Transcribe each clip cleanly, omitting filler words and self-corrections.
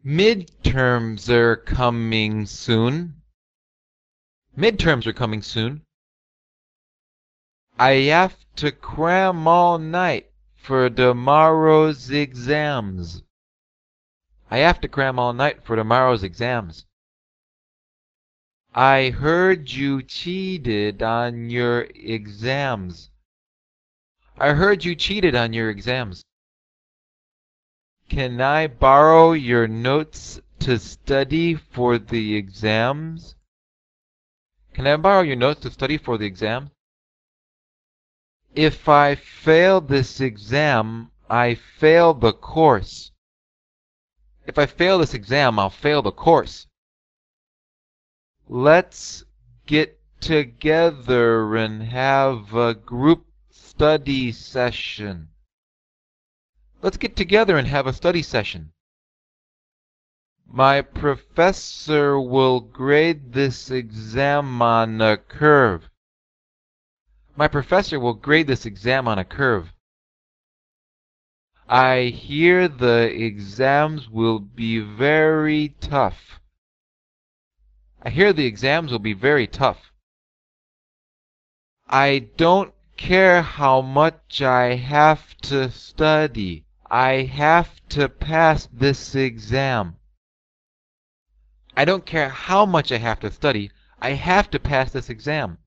Midterms are coming soon. Midterms are coming soon. I have to cram all night for tomorrow's exams. I have to cram all night for tomorrow's exams. I heard you cheated on your exams. I heard you cheated on your exams. Can I borrow your notes to study for the exams? Can I borrow your notes to study for the exam? If I fail this exam, I fail the course. If I fail this exam, I'll fail the course. Let's get together and have a group study session. Let's get together and have a study session. My professor will grade this exam on a curve. My professor will grade this exam on a curve. I hear the exams will be very tough. I hear the exams will be very tough. I don't care how much I have to study. I have to pass this exam. I don't care how much I have to study. I have to pass this exam.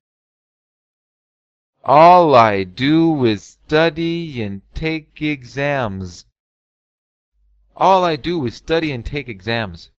All I do is study and take exams. All I do is study and take exams.